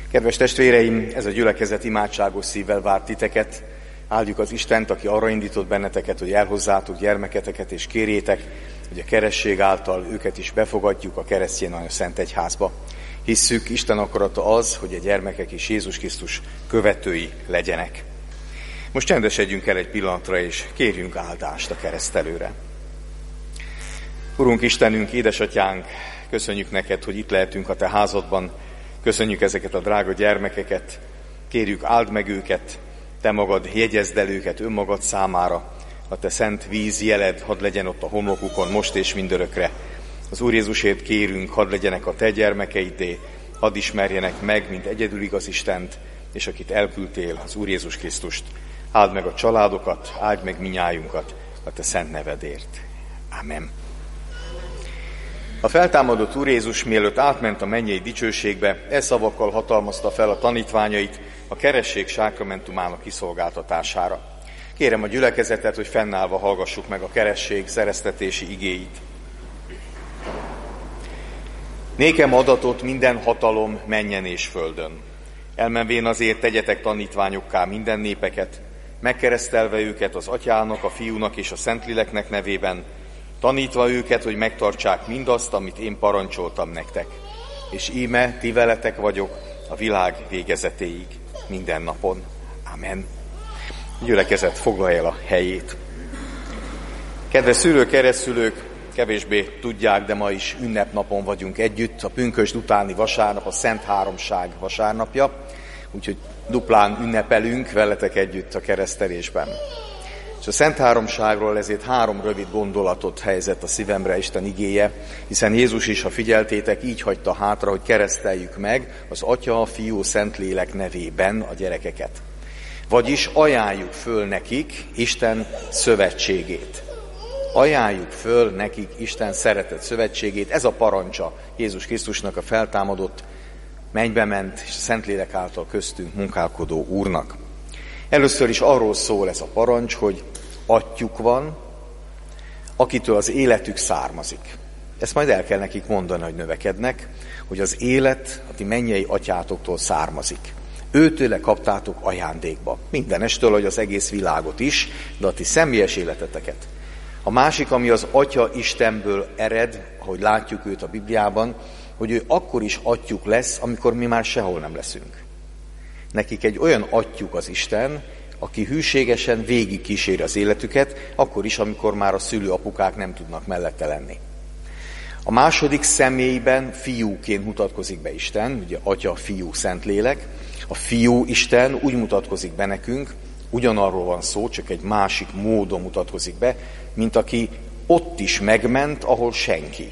Kedves testvéreim, ez a gyülekezet imádságos szívvel vár titeket. Áldjuk az Istent, aki arra indított benneteket, hogy elhozzátok gyermeketeket, és kérjétek, hogy a keresztség által őket is befogadjuk a keresztény anya szent egyházba. Hisszük, Isten akarata az, hogy a gyermekek is Jézus Krisztus követői legyenek. Most csendesedjünk el egy pillanatra, és kérjünk áldást a keresztelőre. Urunk Istenünk, édesatyánk, köszönjük neked, hogy itt lehetünk a te házadban. Köszönjük ezeket a drága gyermekeket, kérjük, áld meg őket, te magad jegyezd el őket önmagad számára, a te szent víz jeled hadd legyen ott a homlokukon most és mindörökre. Az Úr Jézusért kérünk, hadd legyenek a te gyermekeidé, hadd ismerjenek meg, mint egyedül igaz Istent, és akit elküldtél, az Úr Jézus Krisztust. Áld meg a családokat, áld meg minnyájunkat a te szent nevedért. Amen. A feltámadott Úr Jézus, mielőtt átment a mennyei dicsőségbe, e szavakkal hatalmazta fel a tanítványait a keresztség sákramentumának kiszolgáltatására. Kérem a gyülekezetet, hogy fennállva hallgassuk meg a keresztség szereztetési igéit. Nékem adatot minden hatalom mennyen és földön. Elmenvén azért tegyetek tanítványokká minden népeket, megkeresztelve őket az Atyának, a Fiúnak és a Szentléleknek nevében, tanítva őket, hogy megtartsák mindazt, amit én parancsoltam nektek. És íme ti veletek vagyok a világ végezetéig, minden napon. Amen. A gyülekezet foglalja el a helyét. Kedves szülők, keresztszülők, kevésbé tudják, de ma is ünnepnapon vagyunk együtt. A pünkösd utáni vasárnap, a Szent Háromság vasárnapja, úgyhogy duplán ünnepelünk veletek együtt a keresztelésben. És a Szent Háromságról ezért 3 rövid gondolatot helyezett a szívemre Isten igéje, hiszen Jézus is, ha figyeltétek, így hagyta hátra, hogy kereszteljük meg az Atya, a Fiú, Szentlélek nevében a gyerekeket. Vagyis ajánljuk föl nekik Isten szövetségét. Ajánljuk föl nekik Isten szeretett szövetségét. Ez a parancsa Jézus Krisztusnak, a feltámadott, mennybe ment, és a Szentlélek által köztünk munkálkodó Úrnak. Először is arról szól ez a parancs, hogy atyjuk van, akitől az életük származik. Ezt majd el kell nekik mondani, hogy növekednek, hogy az élet a ti mennyei atyátoktól származik. Őtőle kaptátok ajándékba. Mindenestől, hogy az egész világot is, de a ti személyes életeteket. A másik, ami az Atya Istenből ered, ahogy látjuk őt a Bibliában, hogy ő akkor is atyjuk lesz, amikor mi már sehol nem leszünk. Nekik egy olyan atyjuk az Isten, aki hűségesen végig kíséri az életüket, akkor is, amikor már a szülőapukák nem tudnak mellette lenni. A második személyben fiúként mutatkozik be Isten, ugye Atya, Fiú, Szentlélek. A Fiú Isten úgy mutatkozik be nekünk, ugyanarról van szó, csak egy másik módon mutatkozik be, mint aki ott is megment, ahol senki.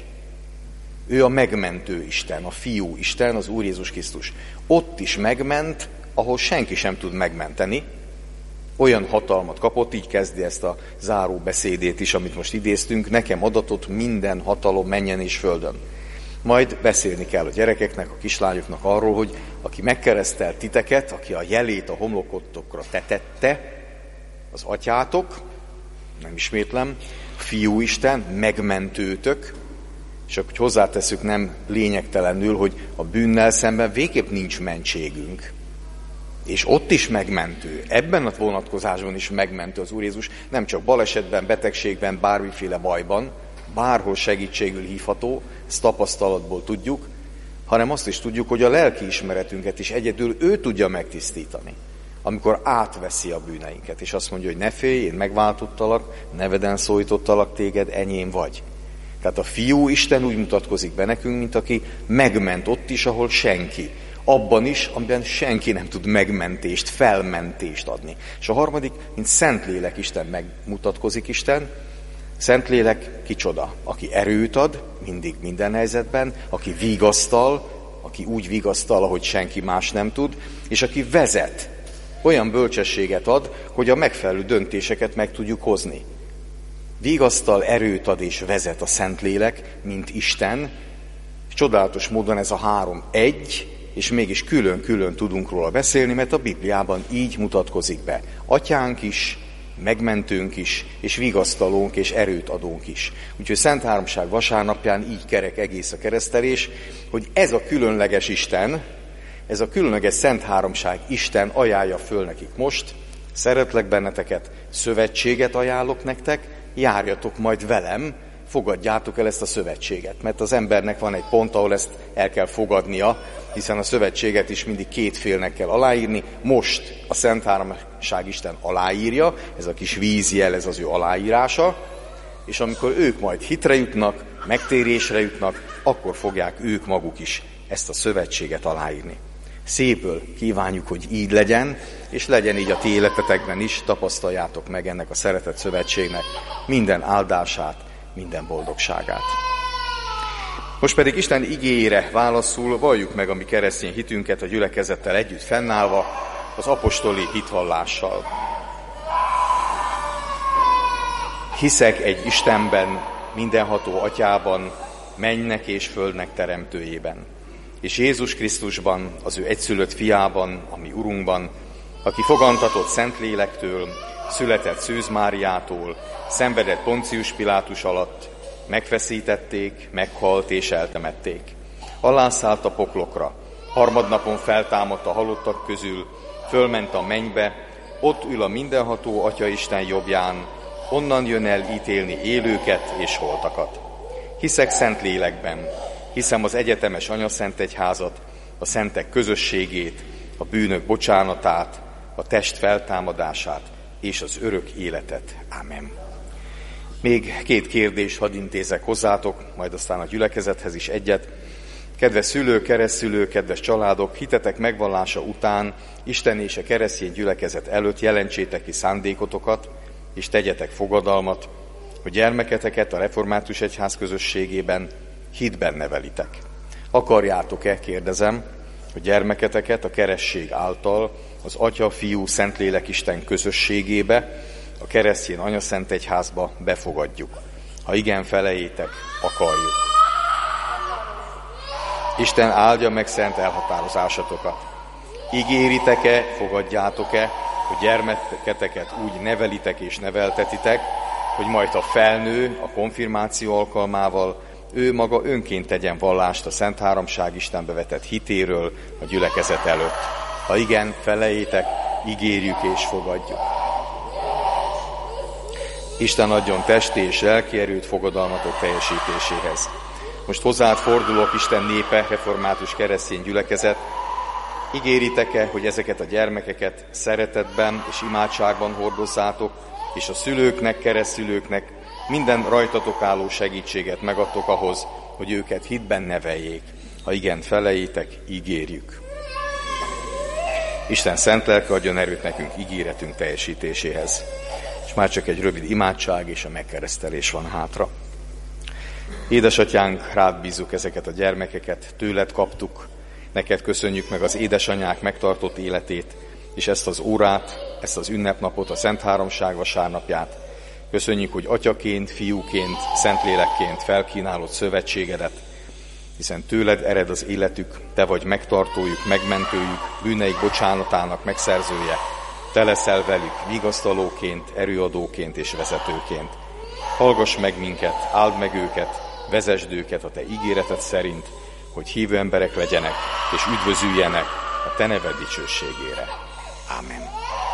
Ő a megmentő Isten, a Fiú Isten, az Úr Jézus Krisztus. Ott is megment, ahol senki sem tud megmenteni. Olyan hatalmat kapott, így kezdi ezt a záró beszédét is, amit most idéztünk, nekem adatot minden hatalom mennyen és földön. Majd beszélni kell a gyerekeknek, a kislányoknak arról, hogy aki megkeresztelt titeket, aki a jelét a homlokotokra tetette, az atyátok, nem ismétlem, Fiú Isten, megmentőtök, és akkor hozzáteszük nem lényegtelenül, hogy a bűnnel szemben végképp nincs mentségünk. És ott is megmentő, ebben a vonatkozásban is megmentő az Úr Jézus, nem csak balesetben, betegségben, bármiféle bajban, bárhol segítségül hívható, ezt tapasztalatból tudjuk, hanem azt is tudjuk, hogy a lelki ismeretünket is egyedül ő tudja megtisztítani. Amikor átveszi a bűneinket, és azt mondja, hogy ne félj, én megváltottalak, neveden szólítottalak téged, enyém vagy. Tehát a Fiú Isten úgy mutatkozik be nekünk, mint aki megment ott is, ahol senki. Abban is, amiben senki nem tud megmentést, felmentést adni. És a harmadik, mint Szentlélek Isten megmutatkozik Isten. Szentlélek kicsoda? Aki erőt ad, mindig, minden helyzetben, aki vigasztal, aki úgy vigasztal, ahogy senki más nem tud, és aki vezet, olyan bölcsességet ad, hogy a megfelelő döntéseket meg tudjuk hozni. Vigasztal, erőt ad és vezet a Szentlélek, mint Isten, és csodálatos módon ez a 3 egy, és mégis külön-külön tudunk róla beszélni, mert a Bibliában így mutatkozik be. Atyánk is, megmentőnk is, és vigasztalónk és erőt adónk is. Úgyhogy Szent Háromság vasárnapján így kerek egész a keresztelés, hogy ez a különleges Isten ez a különleges Szent Háromság Isten ajánlja föl nekik most, szeretlek benneteket, szövetséget ajánlok nektek, járjatok majd velem, fogadjátok el ezt a szövetséget. Mert az embernek van egy pont, ahol ezt el kell fogadnia, hiszen a szövetséget is mindig két félnek kell aláírni. Most a Szent Háromság Isten aláírja, ez a kis vízjel, ez az ő aláírása, és amikor ők majd hitre jutnak, megtérésre jutnak, akkor fogják ők maguk is ezt a szövetséget aláírni. Szépből kívánjuk, hogy így legyen, és legyen így a ti életetekben is, tapasztaljátok meg ennek a szeretett szövetségnek minden áldását, minden boldogságát. Most pedig Isten igéjére válaszul valljuk meg a mi keresztény hitünket a gyülekezettel együtt fennállva, az apostoli hitvallással. Hiszek egy Istenben, mindenható Atyában, mennynek és földnek teremtőjében, és Jézus Krisztusban, az ő egyszülött fiában, a mi Urunkban, aki fogantatott Szentlélektől, született Szűz Máriától, szenvedett Poncius Pilátus alatt, megfeszítették, meghalt és eltemették. Alászállt a poklokra, harmadnapon feltámadt a halottak közül, fölment a mennybe, ott ül a mindenható Atyaisten jobbján, onnan jön el ítélni élőket és holtakat. Hiszek Szentlélekben, hiszem az egyetemes anyaszentegyházat, a szentek közösségét, a bűnök bocsánatát, a test feltámadását és az örök életet. Ámen. Még két kérdést hadd intézek hozzátok, majd aztán a gyülekezethez is egyet. Kedves szülők, keresztszülők, kedves családok, hitetek megvallása után Isten és a keresztény gyülekezet előtt jelentsétek ki szándékotokat, és tegyetek fogadalmat, hogy gyermeketeket a református egyház közösségében hitben nevelitek. Akarjátok-e, kérdezem, hogy gyermeketeket a keresztség által az Atya, Fiú, Szentlélek Isten közösségébe, a keresztény anyaszentegyházba befogadjuk? Ha igen, feleljétek, akarjuk. Isten áldja meg szent elhatározásatokat. Ígéritek-e, fogadjátok-e, hogy gyermeketeket úgy nevelitek és neveltetitek, hogy majd a felnő a konfirmáció alkalmával ő maga önként tegyen vallást a Szent Háromság Istenbe vetett hitéről a gyülekezet előtt? Ha igen, feleljétek, ígérjük és fogadjuk. Isten adjon testi és lelki erőt fogadalmatok teljesítéséhez. Most hozzád fordulok, Isten népe, református keresztény gyülekezet. Ígéritek-e, hogy ezeket a gyermekeket szeretetben és imádságban hordozzátok, és a szülőknek, keresztszülőknek minden rajtatok álló segítséget megadtok ahhoz, hogy őket hitben neveljék? Ha igen, feleljétek, ígérjük. Isten szent lelke adjon erőt nekünk ígéretünk teljesítéséhez. És már csak egy rövid imádság és a megkeresztelés van hátra. Édesatyánk, rád bízzuk ezeket a gyermekeket, tőled kaptuk, neked köszönjük meg az édesanyák megtartott életét, és ezt az órát, ezt az ünnepnapot, a Szent Háromság vasárnapját. Köszönjük, hogy atyaként, fiúként, szentlélekként felkínálod szövetségedet, hiszen tőled ered az életük, te vagy megtartójuk, megmentőjük, bűneik bocsánatának megszerzője. Te leszel velük vigasztalóként, erőadóként és vezetőként. Hallgass meg minket, áld meg őket, vezesd őket a te ígéreted szerint, hogy hívő emberek legyenek és üdvözüljenek a te neved dicsőségére. Ámen.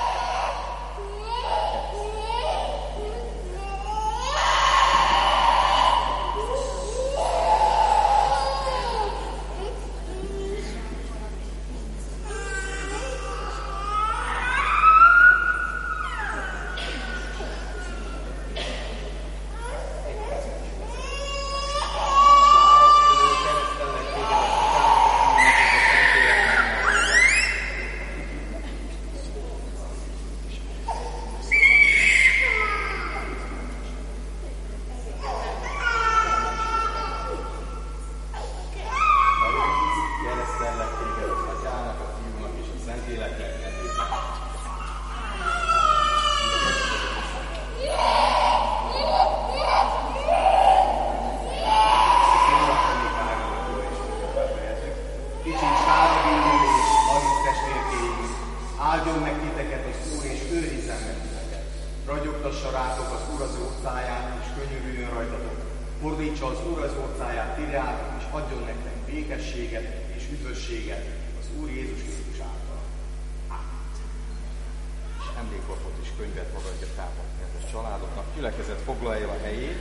Ragyogtassa rátok az Úr az orcáját, és könyörüljön rajtatok. Fordítsa az Úr az orcáját tireátok, és adjon nektek békességet és üdvösséget az Úr Jézus Krisztus által. És emléklapot és könyvet fogadja fel a kedves családoknak. Gyülekezet foglalja a helyét.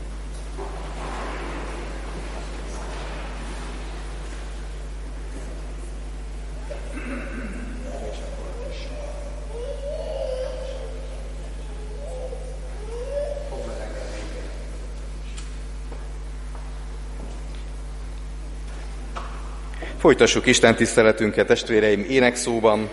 Folytassuk Isten tiszteletünket, testvéreim, énekszóban,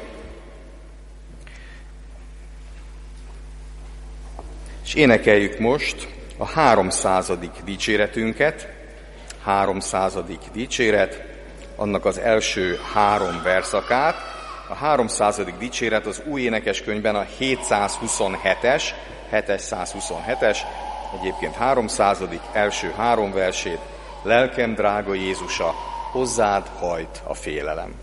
és énekeljük most a 300. dicséretünket, 300. dicséret, annak az első 3 verszakát. A 300. dicséret az új énekeskönyvben a 727-es, 727-es, egyébként 300. első 3 versét, lelkem drága Jézusa, hozzád hajt a félelem.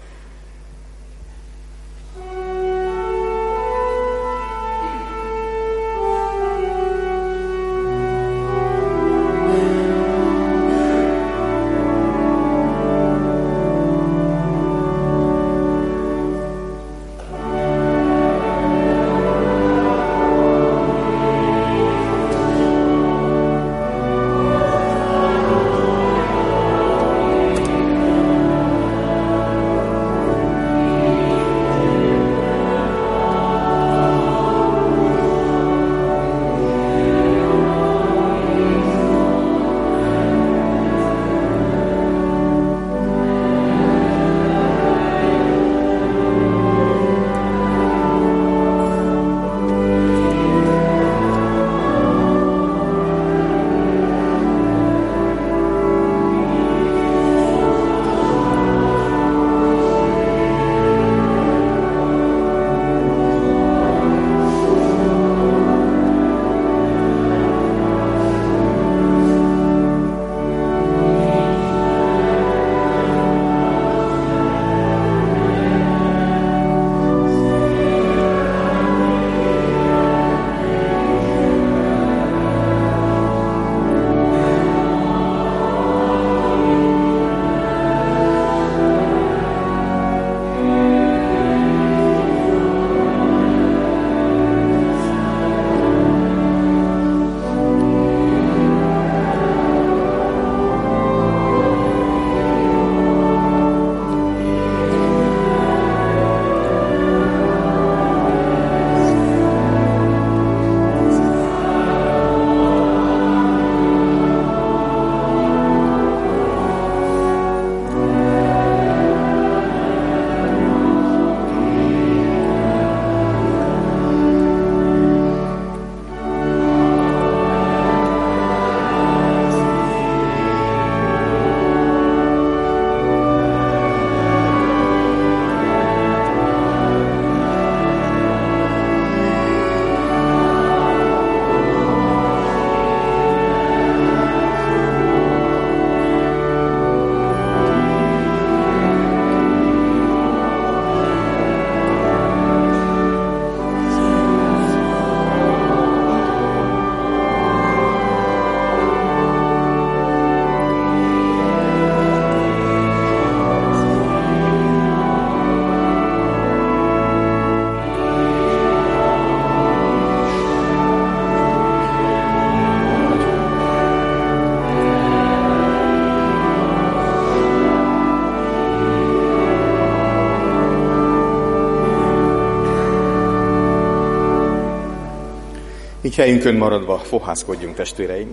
Így helyünkön maradva fohászkodjunk, testvéreim.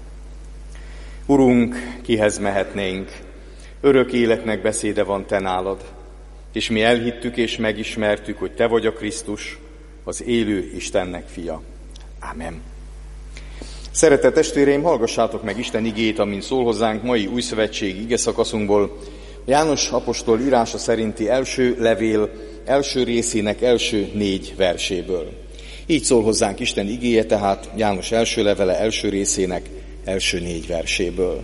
Urunk, kihez mehetnénk? Örök életnek beszéde van te nálad, és mi elhittük és megismertük, hogy te vagy a Krisztus, az élő Istennek fia. Ámen. Szeretett testvéreim, hallgassátok meg Isten igéjét, amint szól hozzánk mai újszövetségi igeszakaszunkból, János apostol írása szerinti első levél első részének első 4 verséből. Így szól hozzánk Isten igéje, tehát János első levele első részének első 4 verséből.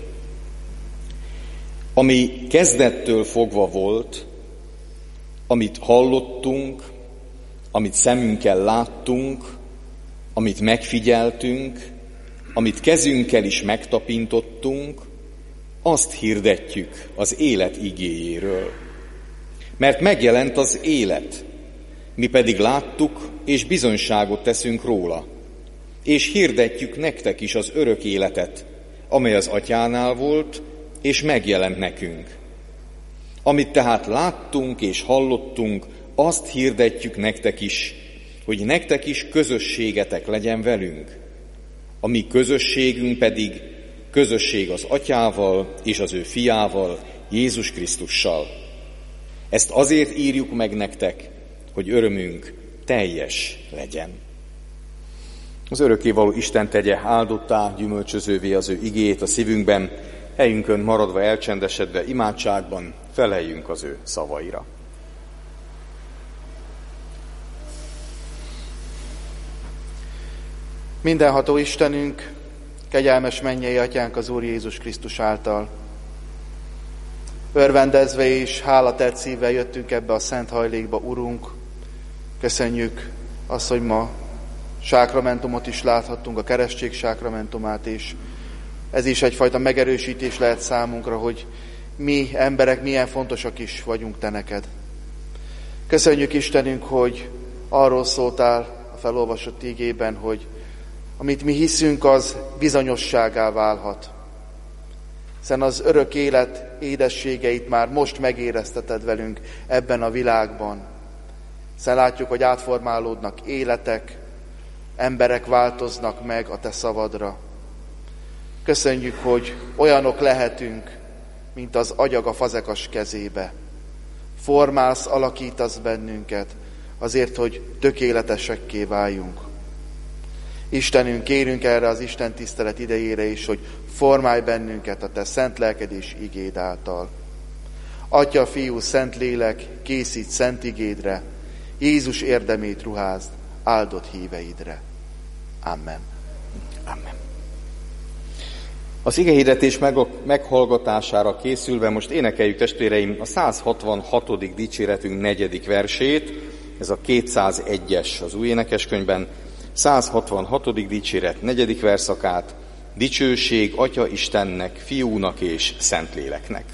Ami kezdettől fogva volt, amit hallottunk, amit szemünkkel láttunk, amit megfigyeltünk, amit kezünkkel is megtapintottunk, azt hirdetjük az élet igéjéről. Mert megjelent az élet, mi pedig láttuk, és bizonyságot teszünk róla, és hirdetjük nektek is az örök életet, amely az Atyánál volt, és megjelent nekünk. Amit tehát láttunk és hallottunk, azt hirdetjük nektek is, hogy nektek is közösségetek legyen velünk. A mi közösségünk pedig közösség az Atyával és az ő fiával, Jézus Krisztussal. Ezt azért írjuk meg nektek, hogy örömünk teljes legyen. Az örökkévaló Isten tegye áldottá, gyümölcsözővé az ő igéjét a szívünkben, helyünkön maradva elcsendesedve imádságban feleljünk az ő szavaira. Mindenható Istenünk, kegyelmes mennyei Atyánk az Úr Jézus Krisztus által. Örvendezve és hálatett szívvel jöttünk ebbe a szent hajlékba, Urunk. Köszönjük azt, hogy ma sákramentumot is láthattunk, a keresztség sákramentumát, és ez is egyfajta megerősítés lehet számunkra, hogy mi emberek milyen fontosak is vagyunk te neked. Köszönjük Istenünk, hogy arról szóltál a felolvasott igében, hogy amit mi hiszünk, az bizonyosságá válhat. Hiszen az örök élet édességeit már most megérezteted velünk ebben a világban. Hiszen látjuk, hogy átformálódnak életek, emberek változnak meg a te szavadra. Köszönjük, hogy olyanok lehetünk, mint az agyag a fazekas kezébe. Formálsz, alakítasz bennünket azért, hogy tökéletesekké váljunk. Istenünk, kérünk erre az Isten tisztelet idejére is, hogy formálj bennünket a te szent lelked és igéd által. Atya, Fiú, Szent Lélek, készíts szent igédre, Jézus érdemét ruházd áldott híveidre. Amen. Amen. Az igehirdetés meghallgatására készülve most énekeljük, testvéreim, a 166. dicséretünk 4. versét, ez a 201-es az új énekeskönyvben, 166. dicséret 4. verszakát, dicsőség Atya Istennek, Fiúnak és Szentléleknek.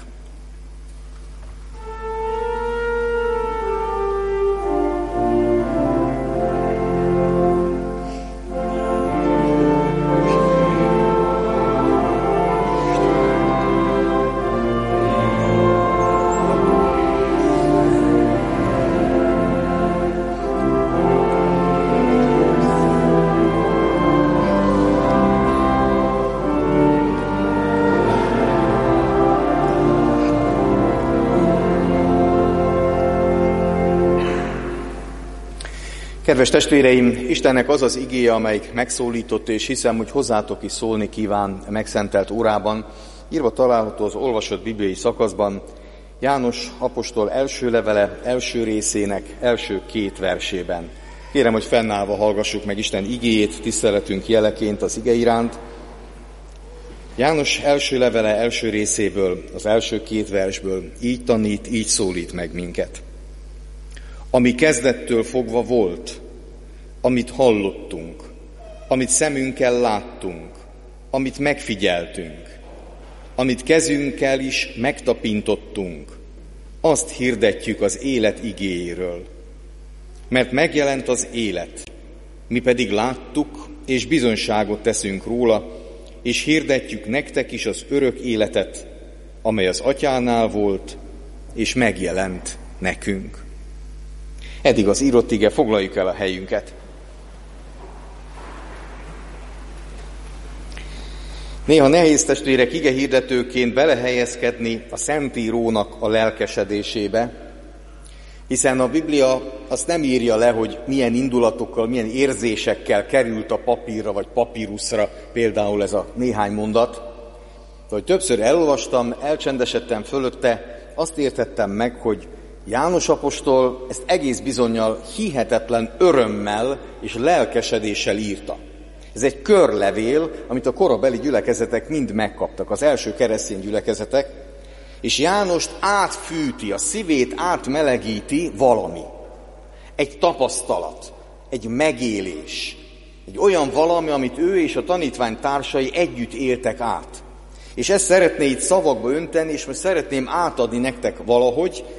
Kedves testvéreim, Istennek az az igéje, amelyik megszólított, és hiszem, hogy hozzátok is szólni kíván megszentelt órában, írva található az olvasott bibliai szakaszban, János apostol első levele első részének első 2 versében. Kérem, hogy fennállva hallgassuk meg Isten igéjét, tiszteletünk jeleként az ige iránt. János első levele első részéből, az első 2 versből így tanít, így szólít meg minket. Ami kezdettől fogva volt, amit hallottunk, amit szemünkkel láttunk, amit megfigyeltünk, amit kezünkkel is megtapintottunk, azt hirdetjük az élet igéjéről. Mert megjelent az élet, mi pedig láttuk, és bizonyságot teszünk róla, és hirdetjük nektek is az örök életet, amely az Atyánál volt, és megjelent nekünk. Eddig az írott ige, foglaljuk el a helyünket. Néha nehéz, testvérek, igehirdetőként belehelyezkedni a Szentírónak a lelkesedésébe, hiszen a Biblia azt nem írja le, hogy milyen indulatokkal, milyen érzésekkel került a papírra vagy papíruszra például ez a néhány mondat. De hogy többször elolvastam, elcsendesedtem fölötte, azt értettem meg, hogy János apostol ezt egész bizonnyal hihetetlen örömmel és lelkesedéssel írta. Ez egy körlevél, amit a korabeli gyülekezetek mind megkaptak, az első keresztény gyülekezetek, és Jánost átfűti, a szívét átmelegíti valami. Egy tapasztalat, egy megélés, egy olyan valami, amit ő és a tanítványtársai együtt éltek át. És ezt szeretné itt szavakba önteni, és most szeretném átadni nektek valahogy,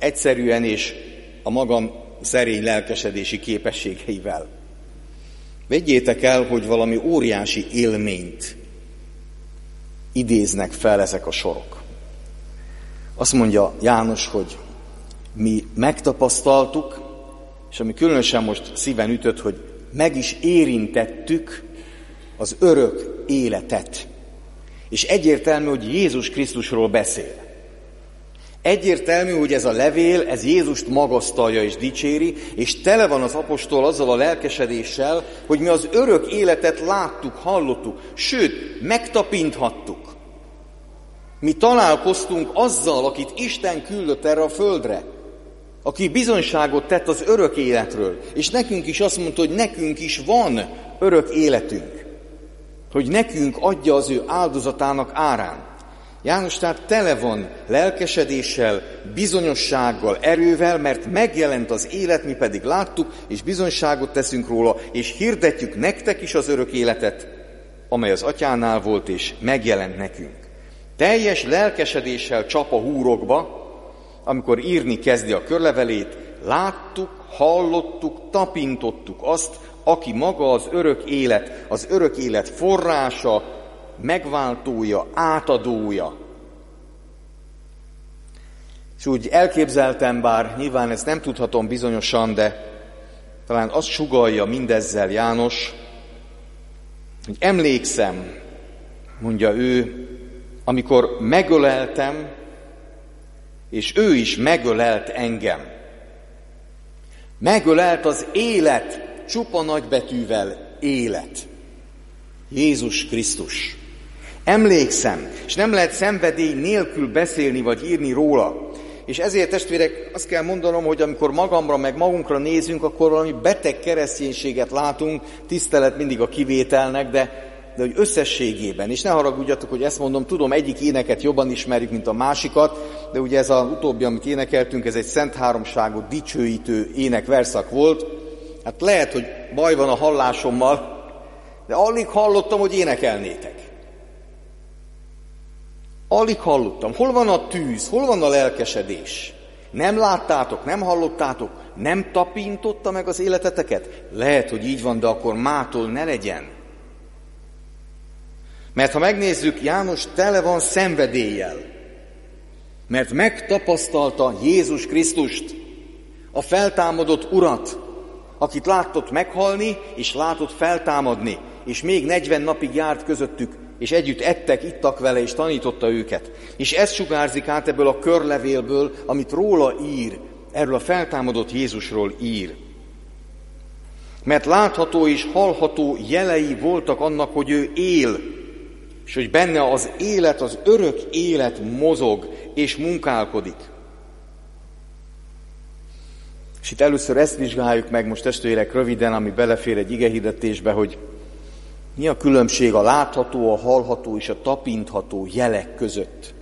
egyszerűen és a magam szerény lelkesedési képességeivel. Vegyétek el, hogy valami óriási élményt idéznek fel ezek a sorok. Azt mondja János, hogy mi megtapasztaltuk, és ami különösen most szíven ütött, hogy meg is érintettük az örök életet. És egyértelmű, hogy Jézus Krisztusról beszél. Egyértelmű, hogy ez a levél, ez Jézust magasztalja és dicséri, és tele van az apostol azzal a lelkesedéssel, hogy mi az örök életet láttuk, hallottuk, sőt, megtapinthattuk. Mi találkoztunk azzal, akit Isten küldött erre a földre, aki bizonyságot tett az örök életről, és nekünk is azt mondta, hogy nekünk is van örök életünk, hogy nekünk adja az ő áldozatának árán. János tehát tele van lelkesedéssel, bizonyossággal, erővel, mert megjelent az élet, mi pedig láttuk, és bizonyságot teszünk róla, és hirdetjük nektek is az örök életet, amely az atyánál volt, és megjelent nekünk. Teljes lelkesedéssel csap a húrokba, amikor írni kezdi a körlevelét, láttuk, hallottuk, tapintottuk azt, aki maga az örök élet forrása, megváltója, átadója. És úgy elképzeltem, bár nyilván ezt nem tudhatom bizonyosan, de talán azt sugallja mindezzel János, hogy emlékszem, mondja ő, amikor megöleltem, és ő is megölelt engem. Megölelt az élet, csupa nagybetűvel élet. Jézus Krisztus. Emlékszem, és nem lehet szenvedély nélkül beszélni vagy írni róla. És ezért, testvérek, azt kell mondanom, hogy amikor magamra meg magunkra nézünk, akkor valami beteg kereszténységet látunk, tisztelet mindig a kivételnek, de hogy összességében, és ne haragudjatok, hogy ezt mondom, tudom, egyik éneket jobban ismerjük, mint a másikat, de ugye ez az utóbbi, amit énekeltünk, ez egy Szent Háromságot dicsőítő énekverszak volt. Hát lehet, hogy baj van a hallásommal, de alig hallottam, hogy énekelnétek. Alig hallottam. Hol van a tűz? Hol van a lelkesedés? Nem láttátok, nem hallottátok, nem tapintotta meg az életeteket? Lehet, hogy így van, de akkor mától ne legyen. Mert ha megnézzük, János tele van szenvedéllyel. Mert megtapasztalta Jézus Krisztust, a feltámadott Urat, akit látott meghalni, és látott feltámadni, és még 40 napig járt közöttük, és együtt ettek, ittak vele, és tanította őket. És ez sugárzik át ebből a körlevélből, amit róla ír, erről a feltámadott Jézusról ír. Mert látható és hallható jelei voltak annak, hogy ő él, és hogy benne az élet, az örök élet mozog és munkálkodik. És itt először ezt vizsgáljuk meg most, testvérek, röviden, ami belefér egy igehirdetésbe, hogy mi a különbség a látható, a hallható és a tapintható jelek között.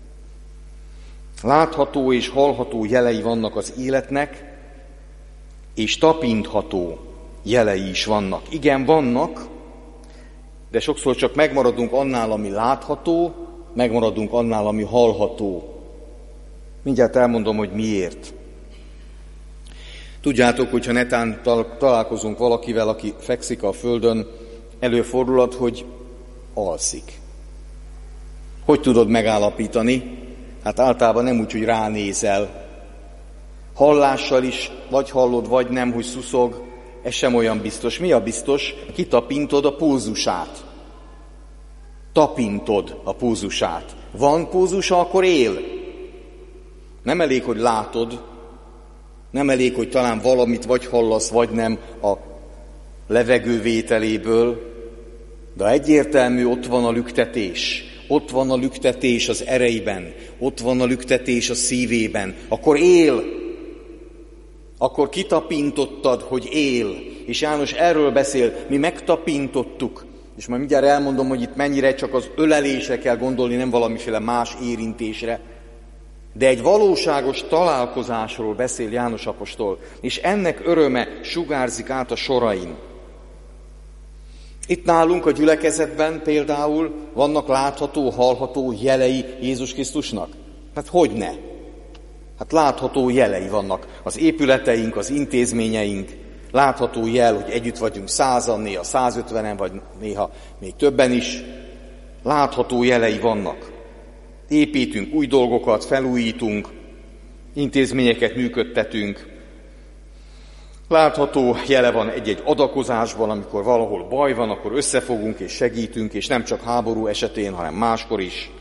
Látható és hallható jelei vannak az életnek, és tapintható jelei is vannak. Igen, vannak, de sokszor csak megmaradunk annál, ami látható, megmaradunk annál, ami hallható. Mindjárt elmondom, hogy miért. Tudjátok, hogyha netán találkozunk valakivel, aki fekszik a földön, előfordulhat, hogy alszik. Hogy tudod megállapítani? Hát általában nem úgy, hogy ránézel. Hallással is, vagy hallod, vagy nem, hogy szuszog, ez sem olyan biztos. Mi a biztos? Kitapintod a pulzusát. Tapintod a pulzusát. Van pulzusa, akkor él. Nem elég, hogy látod, nem elég, hogy talán valamit vagy hallasz, vagy nem a levegővételéből, de egyértelmű, ott van a lüktetés. Ott van a lüktetés az ereiben, ott van a lüktetés a szívében. Akkor él. Akkor kitapintottad, hogy él. És János erről beszél, mi megtapintottuk. És majd mindjárt elmondom, hogy itt mennyire csak az ölelésre kell gondolni, nem valamiféle más érintésre. De egy valóságos találkozásról beszél János apostol, és ennek öröme sugárzik át a sorain. Itt nálunk a gyülekezetben például vannak látható, hallható jelei Jézus Krisztusnak. Hát hogyne? Hát látható jelei vannak az épületeink, az intézményeink, látható jel, hogy együtt vagyunk 100-an, néha 150-en, vagy néha még többen is. Látható jelei vannak. Építünk új dolgokat, felújítunk, intézményeket működtetünk. Látható jele van egy-egy adakozásban, amikor valahol baj van, akkor összefogunk és segítünk, és nem csak háború esetén, hanem máskor is.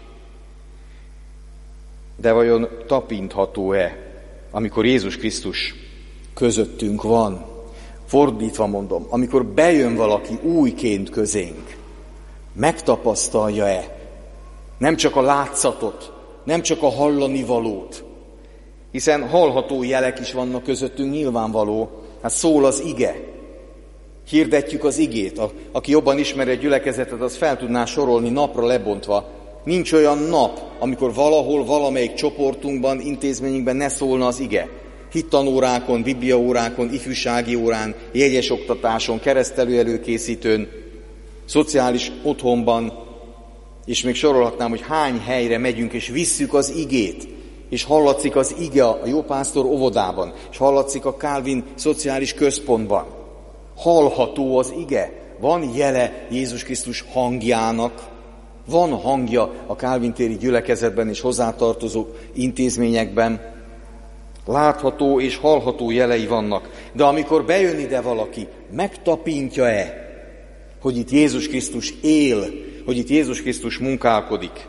De vajon tapintható-e, amikor Jézus Krisztus közöttünk van? Fordítva mondom, amikor bejön valaki újként közénk, megtapasztalja-e nem csak a látszatot, nem csak a hallani valót, hiszen hallható jelek is vannak közöttünk, nyilvánvaló, hát szól az ige, hirdetjük az igét. Aki jobban ismeri a gyülekezetet, az fel tudná sorolni napra lebontva. Nincs olyan nap, amikor valahol, valamelyik csoportunkban, intézményünkben ne szólna az ige. Hittanórákon, bibliaórákon, ifjúsági órán, jegyes oktatáson, keresztelő előkészítőn, szociális otthonban, és még sorolhatnám, hogy hány helyre megyünk, és visszük az igét, és hallatszik az ige a Jópásztor óvodában, és hallatszik a Calvin szociális központban. Hallható az ige, van jele Jézus Krisztus hangjának, van hangja a Calvin téri gyülekezetben és hozzátartozó intézményekben, látható és hallható jelei vannak. De amikor bejön ide valaki, megtapintja-e, hogy itt Jézus Krisztus él, hogy itt Jézus Krisztus munkálkodik?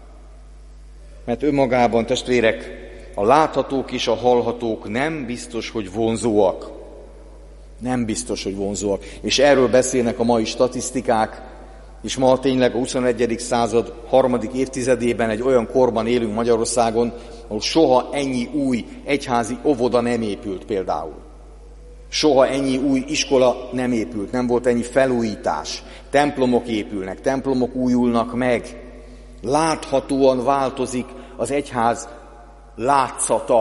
Mert önmagában, testvérek, a láthatók és a hallhatók nem biztos, hogy vonzóak. Nem biztos, hogy vonzóak. És erről beszélnek a mai statisztikák, és ma tényleg a 21. század 3. évtizedében egy olyan korban élünk Magyarországon, ahol soha ennyi új egyházi óvoda nem épült például. Soha ennyi új iskola nem épült, nem volt ennyi felújítás. Templomok épülnek, templomok újulnak meg. Láthatóan változik az egyház látszata,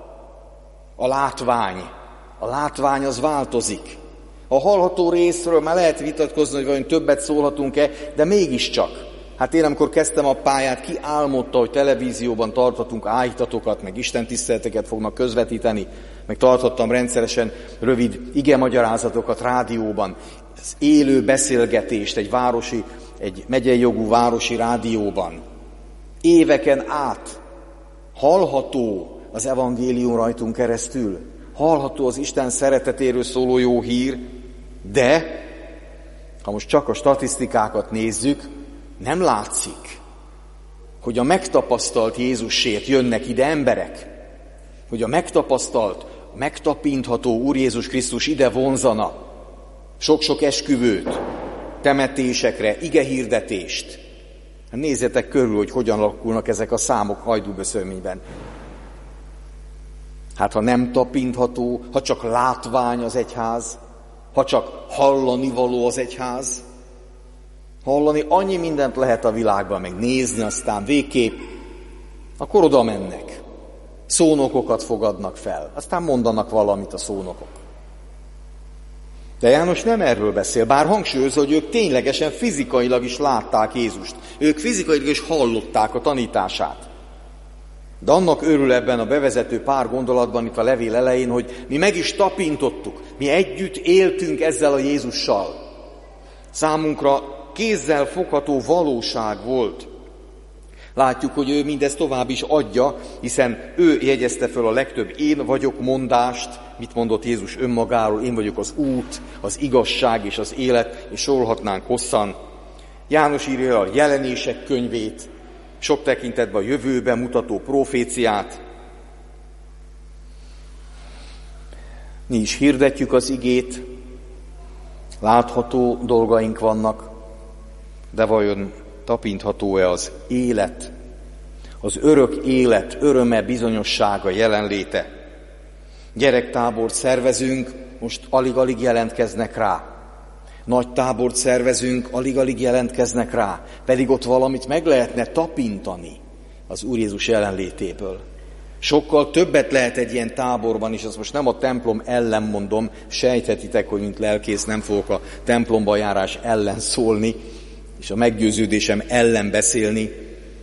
a látvány. A látvány az változik. A hallható részről már lehet vitatkozni, hogy vajon többet szólhatunk-e, de mégiscsak. Hát én, amikor kezdtem a pályát, ki álmodta, hogy televízióban tarthatunk áhítatokat, meg istentiszteleteket fognak közvetíteni, meg tarthattam rendszeresen rövid igemagyarázatokat rádióban, az élő beszélgetést egy megyei jogú városi rádióban. Éveken át hallható az evangélium rajtunk keresztül, hallható az Isten szeretetéről szóló jó hír, de ha most csak a statisztikákat nézzük, nem látszik, hogy a megtapasztalt Jézusért jönnek ide emberek, hogy a megtapasztalt, megtapintható Úr Jézus Krisztus ide vonzana sok-sok esküvőt, temetésekre, igehirdetést. Nézzetek körül, hogy hogyan alakulnak ezek a számok Hajdúböszörményben. Hát ha nem tapintható, ha csak látvány az egyház, ha csak hallani való az egyház, hallani annyi mindent lehet a világban, meg nézni aztán végképp, akkor oda mennek. Szónokokat fogadnak fel, aztán mondanak valamit a szónokok. De János nem erről beszél, bár hangsúlyozza, hogy ők ténylegesen fizikailag is látták Jézust. Ők fizikailag is hallották a tanítását. De annak örül ebben a bevezető pár gondolatban itt a levél elején, hogy mi meg is tapintottuk, mi együtt éltünk ezzel a Jézussal. Számunkra kézzel fogható valóság volt. Látjuk, hogy ő mindezt tovább is adja, hiszen ő jegyezte föl a legtöbb én vagyok mondást, mit mondott Jézus önmagáról, én vagyok az út, az igazság és az élet, és sorolhatnánk hosszan. János írja a jelenések könyvét, sok tekintetben a jövőben mutató proféciát. Mi is hirdetjük az igét, látható dolgaink vannak, de vajon tapintható-e az élet, az örök élet öröme, bizonyossága, jelenléte? Gyerektábort szervezünk, most alig-alig jelentkeznek rá. Nagy tábort szervezünk, alig-alig jelentkeznek rá, pedig ott valamit meg lehetne tapintani az Úr Jézus jelenlétéből. Sokkal többet lehet egy ilyen táborban, és azt most nem a templom ellen mondom, sejthetitek, hogy mint lelkész nem fogok a templomba járás ellen szólni, és a meggyőződésem ellen beszélni,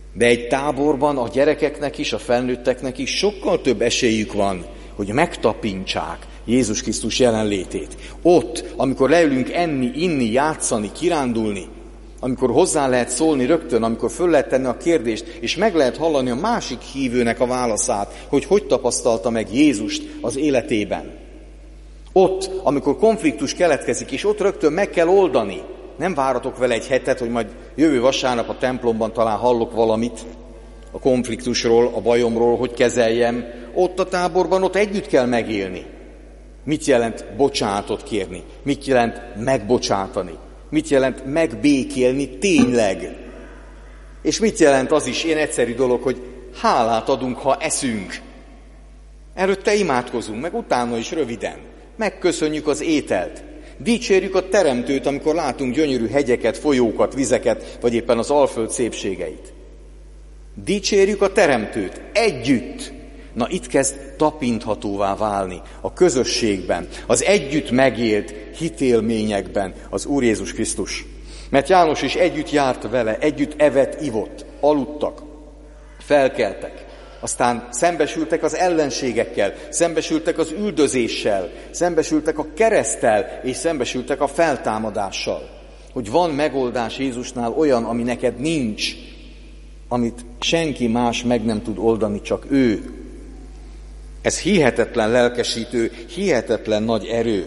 De egy táborban a gyerekeknek is, a felnőtteknek is sokkal több esélyük van, hogy megtapintsák Jézus Krisztus jelenlétét. Ott, amikor leülünk enni, inni, játszani, kirándulni, amikor hozzá lehet szólni rögtön, amikor föl lehet tenni a kérdést, és meg lehet hallani a másik hívőnek a válaszát, hogy tapasztalta meg Jézust az életében. Ott, amikor konfliktus keletkezik, és ott rögtön meg kell oldani. Nem váratok vele egy hetet, hogy majd jövő vasárnap a templomban talán hallok valamit a konfliktusról, a bajomról, hogy kezeljem. Ott a táborban, ott együtt kell megélni. Mit jelent bocsánatot kérni? Mit jelent megbocsátani? Mit jelent megbékélni tényleg? És mit jelent az is, ilyen egyszerű dolog, hogy hálát adunk, ha eszünk. Előtte imádkozunk, meg utána is röviden. Megköszönjük az ételt. Dicsérjük a Teremtőt, amikor látunk gyönyörű hegyeket, folyókat, vizeket, vagy éppen az Alföld szépségeit. Dicsérjük a Teremtőt együtt. Na itt kezd tapinthatóvá válni a közösségben, az együtt megélt hitélményekben az Úr Jézus Krisztus. Mert János is együtt járt vele, együtt evett, ivott, aludtak, felkeltek. Aztán szembesültek az ellenségekkel, szembesültek az üldözéssel, szembesültek a kereszttel, és szembesültek a feltámadással. Hogy van megoldás Jézusnál olyan, ami neked nincs, amit senki más meg nem tud oldani, csak ő. Ez hihetetlen lelkesítő, hihetetlen nagy erő.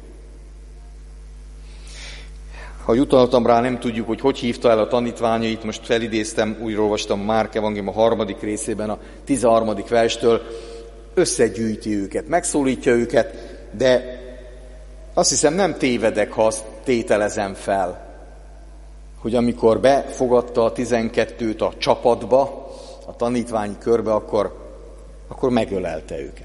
Ha utaltam rá, nem tudjuk, hogy hívta el a tanítványait, most felidéztem, újra olvastam Márk evangélium a 3. részében, a 13. verstől, összegyűjti őket, megszólítja őket, de azt hiszem nem tévedek, ha azt tételezem fel, hogy amikor befogadta a 12-t a csapatba, a tanítványi körbe, akkor megölelte őket.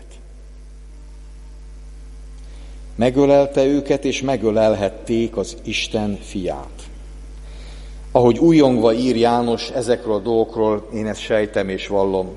Megölelte őket, és megölelhették az Isten fiát. Ahogy újongva ír János ezekről a dolgokról, én ezt sejtem és vallom.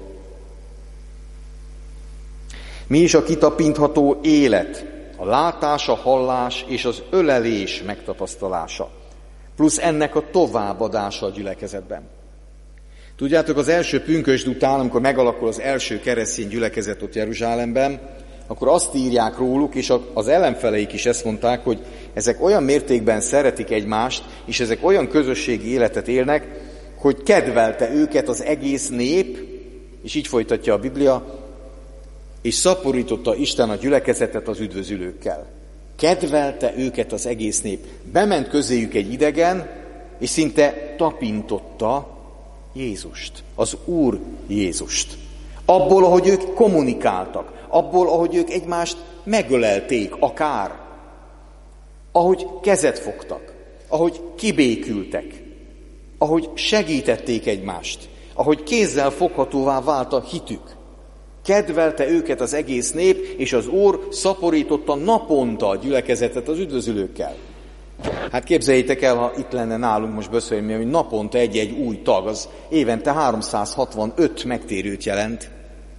Mi is a kitapintható élet, a látás, a hallás és az ölelés megtapasztalása, plusz ennek a továbbadása a gyülekezetben. Tudjátok, az első pünkösd után, amikor megalakul az első keresztény gyülekezet ott Jeruzsálemben, akkor azt írják róluk, és az ellenfeleik is ezt mondták, hogy ezek olyan mértékben szeretik egymást, és ezek olyan közösségi életet élnek, hogy kedvelte őket az egész nép, és így folytatja a Biblia, és szaporította Isten a gyülekezetet az üdvözülőkkel. Kedvelte őket az egész nép. Bement közéjük egy idegen, és szinte tapintotta Jézust, az Úr Jézust. Abból, ahogy ők kommunikáltak, abból, ahogy ők egymást megölelték, akár, ahogy kezet fogtak, ahogy kibékültek, ahogy segítették egymást, ahogy kézzel foghatóvá vált a hitük. Kedvelte őket az egész nép, és az Úr szaporította naponta a gyülekezetet az üdvözülőkkel. Hát képzeljétek el, ha itt lenne nálunk most beszélni, hogy naponta egy-egy új tag, az évente 365 megtérőt jelent,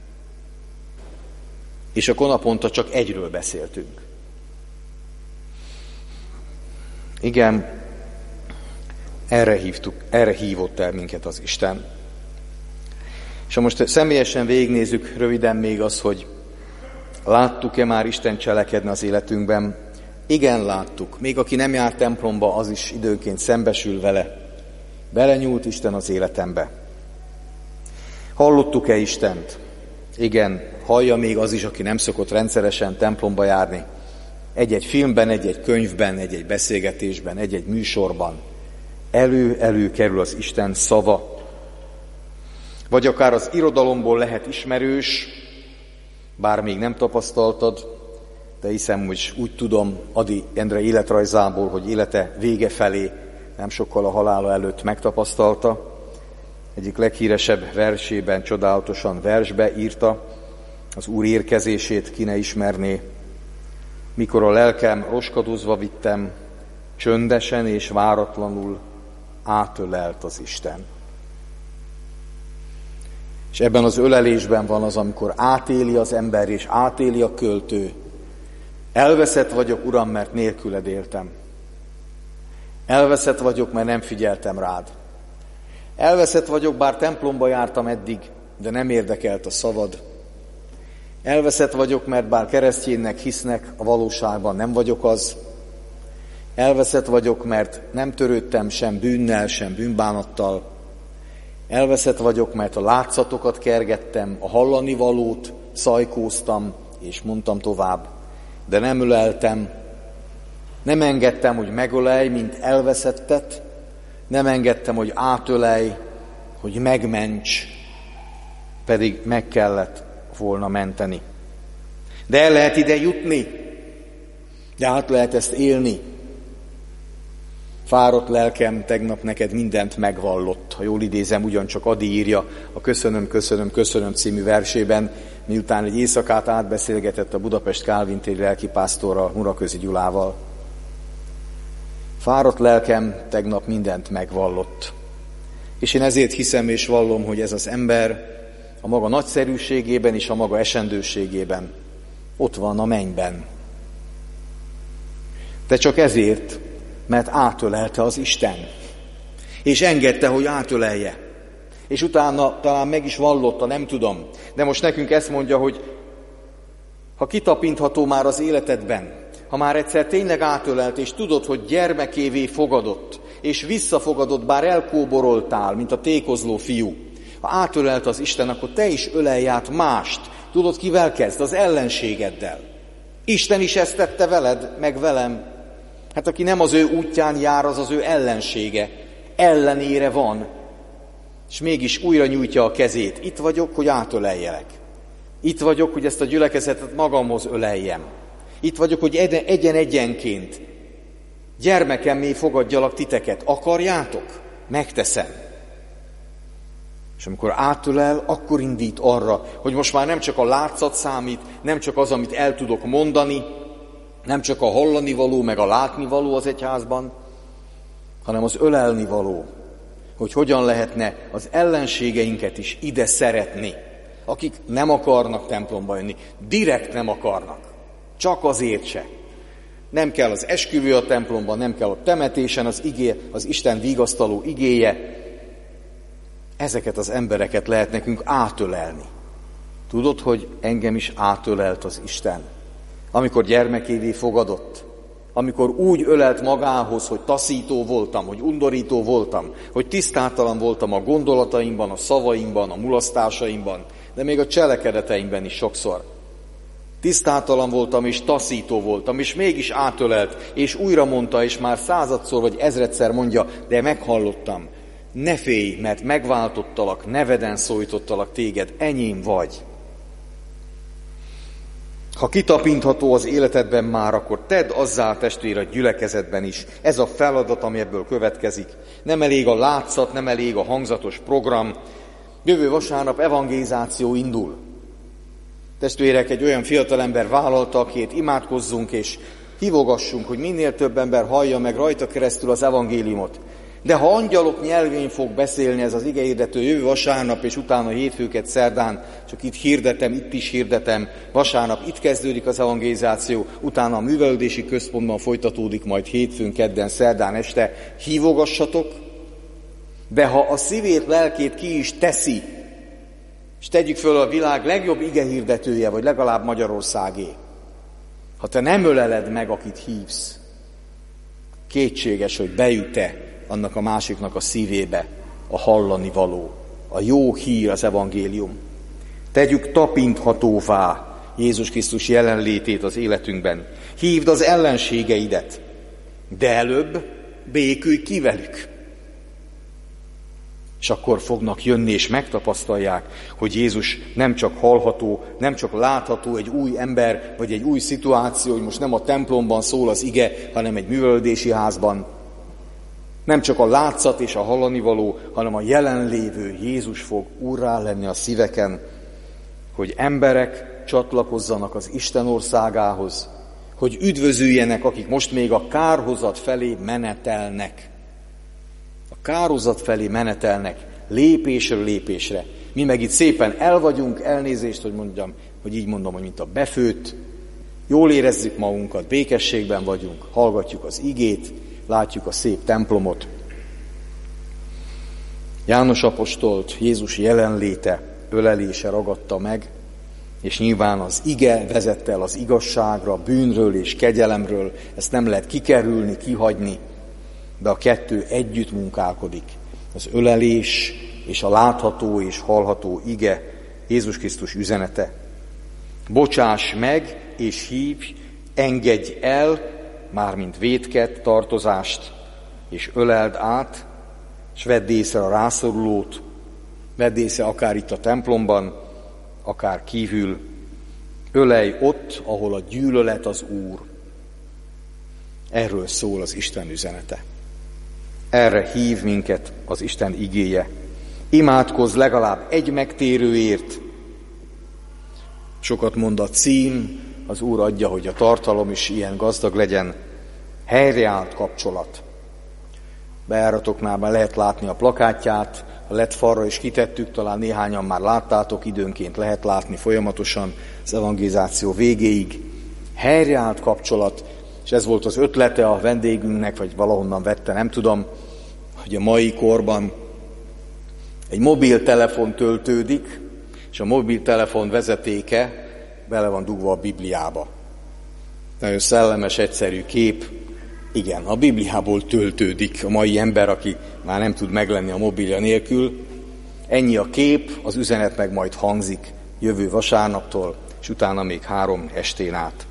és akkor naponta csak egyről beszéltünk. Igen, erre hívott el minket az Isten. És ha most személyesen végignézzük röviden még az, hogy láttuk-e már Isten cselekedni az életünkben? Igen, láttuk. Még aki nem járt templomba, az is időnként szembesül vele. Belenyúlt Isten az életembe. Hallottuk-e Istent? Igen, hallja még az is, aki nem szokott rendszeresen templomba járni. Egy-egy filmben, egy-egy könyvben, egy-egy beszélgetésben, egy-egy műsorban. Elő kerül az Isten szava. Vagy akár az irodalomból lehet ismerős, bár még nem tapasztaltad, de hiszem, hogy úgy tudom Ady Endre életrajzából, hogy élete vége felé, nem sokkal a halála előtt megtapasztalta. Egyik leghíresebb versében csodálatosan versbe írta, az Úr érkezését ki ne ismerné. Mikor a lelkem roskadozva vittem, csöndesen és váratlanul átölelt az Isten. És ebben az ölelésben van az, amikor átéli az ember és átéli a költő. Elveszett vagyok, Uram, mert nélküled éltem. Elveszett vagyok, mert nem figyeltem rád. Elveszett vagyok, bár templomba jártam eddig, de nem érdekelt a szavad. Elveszett vagyok, mert bár keresztjénnek hisznek, a valóságban nem vagyok az. Elveszett vagyok, mert nem törődtem sem bűnnel, sem bűnbánattal. Elveszett vagyok, mert a látszatokat kergettem, a hallani valót szajkóztam, és mondtam tovább, de nem öleltem. Nem engedtem, hogy megölelj, mint elveszettet, nem engedtem, hogy átölelj, hogy megments, pedig meg kellett volna menteni. De el lehet ide jutni, de át lehet ezt élni. Fáradt lelkem tegnap neked mindent megvallott. Ha jól idézem, ugyancsak Adi írja a Köszönöm című versében, miután egy éjszakát átbeszélgetett a Budapest Kálvin téri lelkipásztorral, Muraközi Gyulával. Fáradt lelkem tegnap mindent megvallott. És én ezért hiszem és vallom, hogy ez az ember a maga nagyszerűségében és a maga esendőségében ott van a mennyben. De csak ezért, mert átölelte az Isten. És engedte, hogy átölelje. És utána talán meg is vallotta, nem tudom. De most nekünk ezt mondja, hogy ha kitapintható már az életedben, ha már egyszer tényleg átölelt, és tudod, hogy gyermekévé fogadott, és visszafogadott, bár elkóboroltál, mint a tékozló fiú, ha átölelt az Isten, akkor te is ölelj át mást. Tudod, kivel kezd? Az ellenségeddel. Isten is ezt tette veled, meg velem. Hát aki nem az ő útján jár, az az ő ellensége. Ellenére van, és mégis újra nyújtja a kezét. Itt vagyok, hogy átöleljelek. Itt vagyok, hogy ezt a gyülekezetet magamhoz öleljem. Itt vagyok, hogy egyen-egyenként gyermekemmé fogadjalak titeket. Akarjátok? Megteszem. És amikor átölel, akkor indít arra, hogy most már nem csak a látszat számít, nem csak az, amit el tudok mondani, nem csak a hallani való, meg a látni való az egyházban, hanem az ölelni való, hogy hogyan lehetne az ellenségeinket is ide szeretni, akik nem akarnak templomba jönni, direkt nem akarnak, csak azért se. Nem kell az esküvő a templomban, nem kell a temetésen az Isten vigasztaló igéje. Ezeket az embereket lehet nekünk átölelni. Tudod, hogy engem is átölelt az Isten, amikor gyermekévé fogadott, amikor úgy ölelt magához, hogy taszító voltam, hogy undorító voltam, hogy tisztátalan voltam a gondolataimban, a szavaimban, a mulasztásaimban, de még a cselekedeteimben is sokszor. Tisztátalan voltam és taszító voltam, és mégis átölelt, és újra mondta, és már 100-szor vagy 1000-szer mondja, de meghallottam. Ne félj, mert megváltottalak, neveden szólítottalak téged, enyém vagy. Ha kitapintható az életedben már, akkor tedd azzá, testvér, a gyülekezetben is. Ez a feladat, ami ebből következik. Nem elég a látszat, nem elég a hangzatos program. Jövő vasárnap evangelizáció indul. Testvérek, egy olyan fiatalember vállalta, akit imádkozzunk és hívogassunk, hogy minél több ember hallja meg rajta keresztül az evangéliumot. De ha angyalok nyelvén fog beszélni ez az igehirdető jövő vasárnap, és utána hétfőket, szerdán, csak itt is hirdetem, vasárnap itt kezdődik az evangelizáció, utána a művelődési központban folytatódik, majd hétfőn, kedden, szerdán este, hívogassatok, de ha a szívét, lelkét ki is teszi, és tegyük föl a világ legjobb igehirdetője, vagy legalább Magyarországé, ha te nem öleled meg, akit hívsz, kétséges, hogy bejut-e annak a másiknak a szívébe a hallani való, a jó hír, az evangélium. Tegyük tapinthatóvá Jézus Krisztus jelenlétét az életünkben. Hívd az ellenségeidet, de előbb békülj ki velük. És akkor fognak jönni, és megtapasztalják, hogy Jézus nem csak hallható, nem csak látható egy új ember, vagy egy új szituáció, hogy most nem a templomban szól az ige, hanem egy művelődési házban. Nem csak a látszat és a hallanivaló, hanem a jelenlévő Jézus fog úrrá lenni a szíveken, hogy emberek csatlakozzanak az Isten országához, hogy üdvözüljenek, akik most még a kárhozat felé menetelnek. A kárhozat felé menetelnek lépésről lépésre. Mi meg itt szépen el vagyunk, elnézést, hogy így mondom, hogy mint a befőtt, jól érezzük magunkat, békességben vagyunk, hallgatjuk az igét, látjuk a szép templomot. János apostolt Jézus jelenléte, ölelése ragadta meg, és nyilván az ige vezette el az igazságra, bűnről és kegyelemről, ezt nem lehet kikerülni, kihagyni, de a kettő együtt munkálkodik. Az ölelés és a látható és hallható ige, Jézus Krisztus üzenete. Bocsáss meg és hívj, engedj el, mármint vétket, tartozást, és öleld át, és vedd észre a rászorulót, vedd észre akár itt a templomban, akár kívül, ölelj ott, ahol a gyűlölet az Úr. Erről szól az Isten üzenete. Erre hív minket az Isten igéje. Imádkozz legalább egy megtérőért. Sokat mond a cím, az Úr adja, hogy a tartalom is ilyen gazdag legyen. Helyreállt kapcsolat. Bejáratoknál már lehet látni a plakátját, a LED falra is kitettük, talán néhányan már láttátok, időnként lehet látni folyamatosan az evangelizáció végéig. Helyreállt kapcsolat, és ez volt az ötlete a vendégünknek, vagy valahonnan vette, nem tudom, hogy a mai korban egy mobiltelefon töltődik, és a mobiltelefon vezetéke bele van dugva a Bibliába. Nagyon szellemes, egyszerű kép. Igen, a Bibliából töltődik a mai ember, aki már nem tud meglenni a mobilja nélkül. Ennyi a kép, az üzenet meg majd hangzik jövő vasárnaptól, és utána még 3 estén át.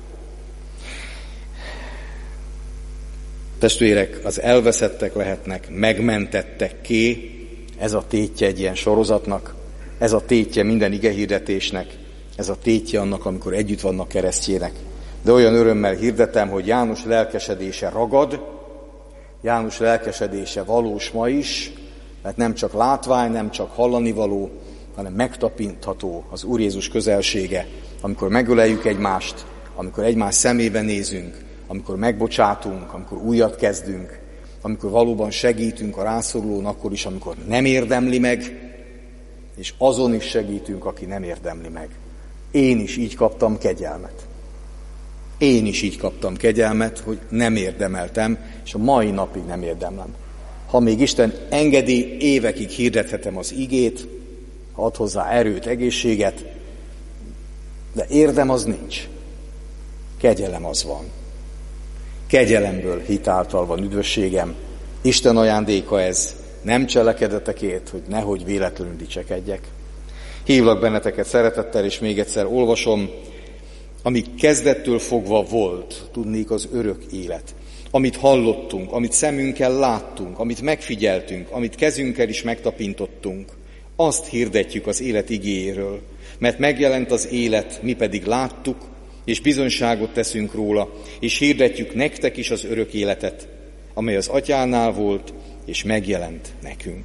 Testvérek, az elveszettek lehetnek megmentettekké, ez a tétje egy ilyen sorozatnak, ez a tétje minden igehirdetésnek, ez a tétje annak, amikor együtt vannak keresztjének. De olyan örömmel hirdetem, hogy János lelkesedése ragad, János lelkesedése valós ma is, mert nem csak látvány, nem csak hallanivaló, hanem megtapintható az Úr Jézus közelsége, amikor megöleljük egymást, amikor egymás szemébe nézünk, amikor megbocsátunk, amikor újat kezdünk, amikor valóban segítünk a rászorulón, akkor is, amikor nem érdemli meg, és azon is segítünk, aki nem érdemli meg. Én is így kaptam kegyelmet. Én is így kaptam kegyelmet, hogy nem érdemeltem, és a mai napig nem érdemlem. Ha még Isten engedi, évekig hirdethetem az igét, ha ad hozzá erőt, egészséget, de érdem az nincs. Kegyelem az van. Kegyelemből hitáltal van üdvösségem. Isten ajándéka ez, nem cselekedetekért, hogy nehogy véletlenül dicsekedjek. Hívlak benneteket szeretettel, és még egyszer olvasom, ami kezdettől fogva volt, tudnék az örök élet. Amit hallottunk, amit szemünkkel láttunk, amit megfigyeltünk, amit kezünkkel is megtapintottunk, azt hirdetjük az élet igéjéről, mert megjelent az élet, mi pedig láttuk, és bizonyságot teszünk róla, és hirdetjük nektek is az örök életet, amely az Atyánál volt, és megjelent nekünk.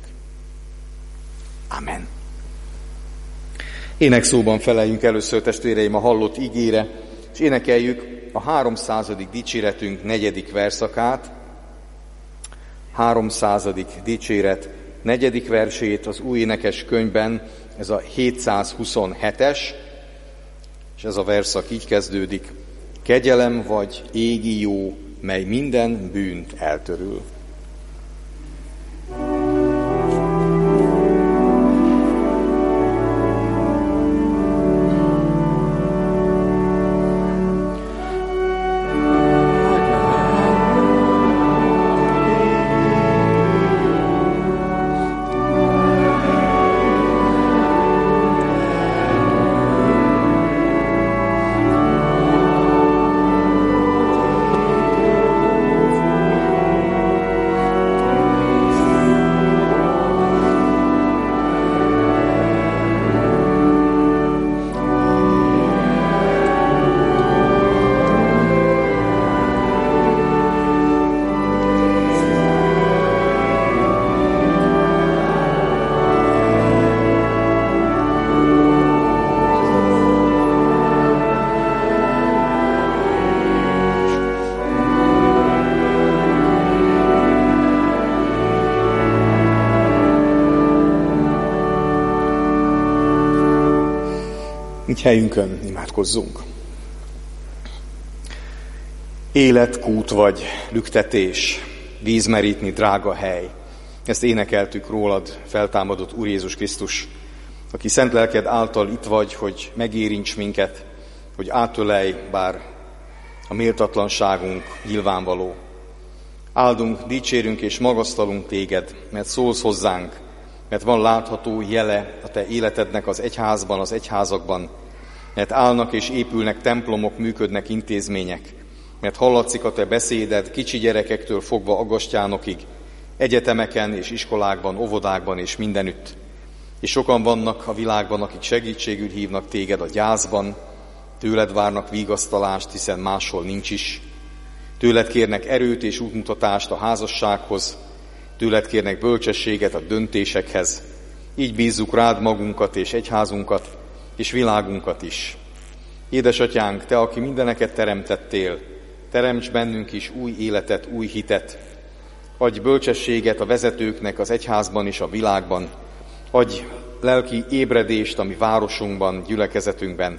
Amen. Énekszóban feleljünk először, testvéreim, a hallott igére, és énekeljük a 300. dicséretünk 4. verszakát, 300. dicséret 4. versét az új énekes könyvben, ez a 727-es, és ez a verszak így kezdődik: kegyelem vagy égi jó, mely minden bűnt eltörül. Így helyünkön imádkozzunk. Életkút vagy lüktetés, vízmerítni drága hely. Ezt énekeltük rólad, feltámadott Úr Jézus Krisztus, aki szent lelked által itt vagy, hogy megérints minket, hogy átölelj, bár a méltatlanságunk nyilvánvaló. Áldunk, dicsérünk és magasztalunk téged, mert szólsz hozzánk, mert van látható jele a te életednek az egyházban, az egyházakban, mert állnak és épülnek templomok, működnek intézmények, mert hallatszik a te beszéded kicsi gyerekektől fogva aggastyánokig, egyetemeken és iskolákban, óvodákban és mindenütt. És sokan vannak a világban, akik segítségül hívnak téged a gyászban, tőled várnak vigasztalást, hiszen máshol nincs is. Tőled kérnek erőt és útmutatást a házassághoz, tőled kérnek bölcsességet a döntésekhez. Így bízzuk rád magunkat és egyházunkat, és világunkat is. Édesatyánk, te, aki mindeneket teremtettél, teremts bennünk is új életet, új hitet. Adj bölcsességet a vezetőknek az egyházban és a világban. Adj lelki ébredést a mi városunkban, gyülekezetünkben.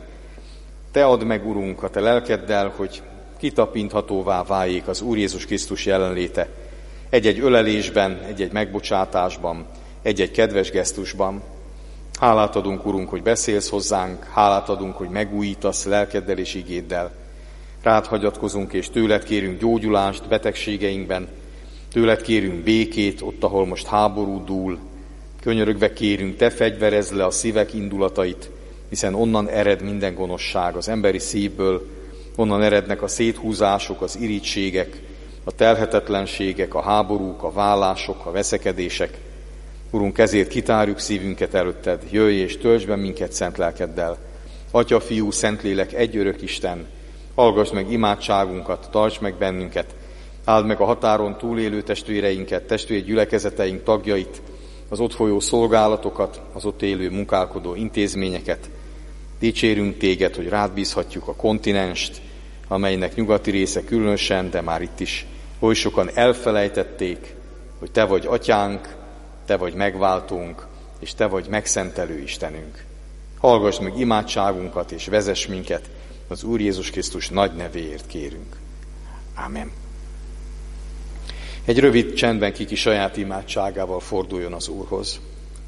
Te add meg, Urunk, a te lelkeddel, hogy kitapinthatóvá váljék az Úr Jézus Krisztus jelenléte. Egy-egy ölelésben, egy-egy megbocsátásban, egy-egy kedves gesztusban. Hálát adunk, Urunk, hogy beszélsz hozzánk, hálát adunk, hogy megújítasz lelkeddel és igéddel. Rád hagyatkozunk és tőled kérünk gyógyulást betegségeinkben, tőled kérünk békét ott, ahol most háború dúl. Könyörögve kérünk, te fegyverezd le a szívek indulatait, hiszen onnan ered minden gonoszság az emberi szívből, onnan erednek a széthúzások, az irítségek, a telhetetlenségek, a háborúk, a vállások, a veszekedések. Urunk, ezért kitárjuk szívünket előtted, jöjj és töltsd be minket szent lelkeddel. Atya, Fiú, Szentlélek, egy örök Isten, hallgass meg imádságunkat, tarts meg bennünket, áld meg a határon túlélő testvéreinket, testvérgyülekezeteink tagjait, az ott folyó szolgálatokat, az ott élő munkálkodó intézményeket. Dicsérünk téged, hogy rád bízhatjuk a kontinenst, amelynek nyugati része különösen, de már itt is oly sokan elfelejtették, hogy te vagy atyánk, te vagy megváltónk, és te vagy megszentelő Istenünk. Hallgass meg imádságunkat, és vezess minket, az Úr Jézus Krisztus nagy nevéért kérünk. Ámen. Egy rövid csendben kiki saját imádságával forduljon az Úrhoz.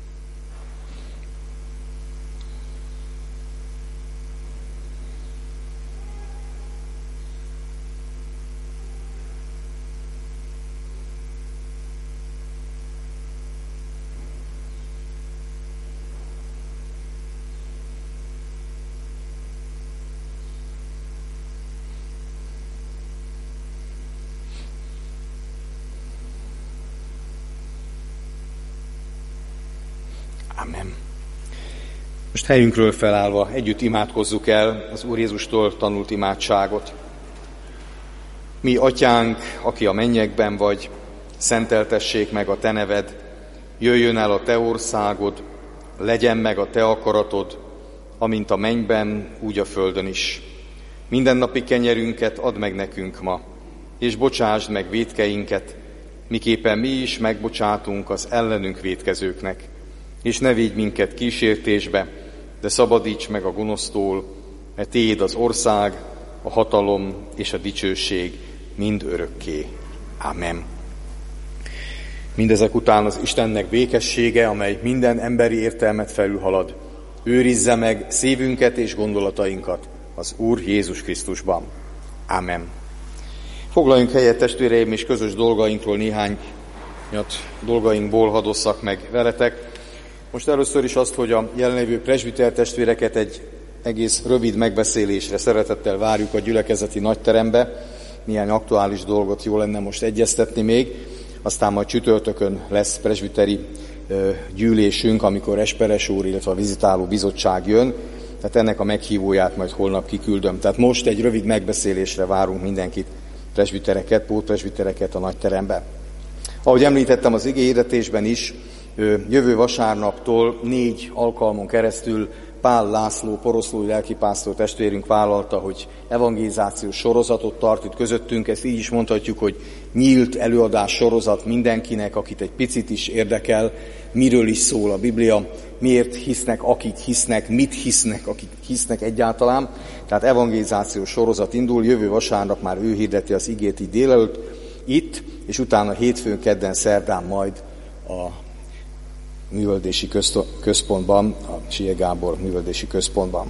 Amen. Most helyünkről felállva együtt imádkozzuk el az Úr Jézustól tanult imádságot. Mi, Atyánk, aki a mennyekben vagy, szenteltessék meg a te neved, jöjjön el a te országod, legyen meg a te akaratod, amint a mennyben, úgy a földön is. Mindennapi kenyerünket add meg nekünk ma, és bocsásd meg vétkeinket, miképpen mi is megbocsátunk az ellenünk vétkezőknek. És ne védj minket kísértésbe, de szabadíts meg a gonosztól, mert tiéd az ország, a hatalom és a dicsőség mind örökké. Amen. Mindezek után az Istennek békessége, amely minden emberi értelmet felülhalad, őrizze meg szívünket és gondolatainkat az Úr Jézus Krisztusban. Amen. Foglaljunk helyet, testvéreim, és közös dolgainkról néhány dolgainkból hadd osszak meg veletek. Most először is azt, hogy a jelenlévő presbiter testvéreket egy egész rövid megbeszélésre szeretettel várjuk a gyülekezeti nagyterembe. Néhány aktuális dolgot jó lenne most egyeztetni még, aztán majd csütörtökön lesz presbiteri gyűlésünk, amikor Esperes úr, illetve a vizitáló bizottság jön, tehát ennek a meghívóját majd holnap kiküldöm. Tehát most egy rövid megbeszélésre várunk mindenkit, presbitereket, pótpresbitereket a nagyterembe. Ahogy említettem az igéhirdetésben is, jövő vasárnaptól 4 alkalmon keresztül Pál László poroszlói lelkipásztor testvérünk vállalta, hogy evangelizációs sorozatot tart itt közöttünk. Ezt így is mondhatjuk, hogy nyílt előadás sorozat mindenkinek, akit egy picit is érdekel, miről is szól a Biblia, miért hisznek, akik hisznek, mit hisznek, akik hisznek egyáltalán. Tehát evangelizációs sorozat indul, jövő vasárnap már ő hirdeti az igét így délelőtt itt, és utána hétfőn, kedden, szerdán majd a művelődési központban, a Sihe Gábor művelődési központban.